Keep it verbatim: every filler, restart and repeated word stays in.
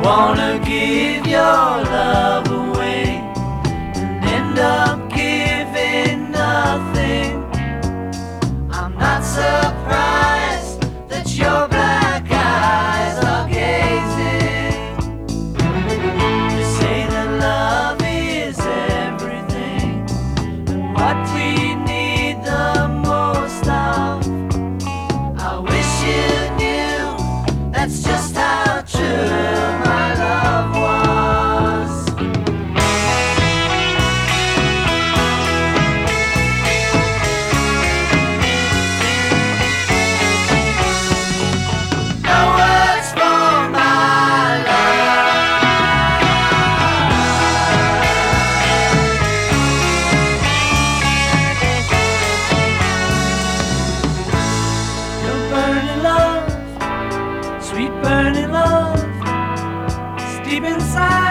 wanna give your love away and end up giving nothing. I'm not surprised that your black eyes are gazing. You say that love is everything, and what we need the most of. I wish you knew that's just how true my love was. No words for my love. Your burning love, sweet burning love, deep inside.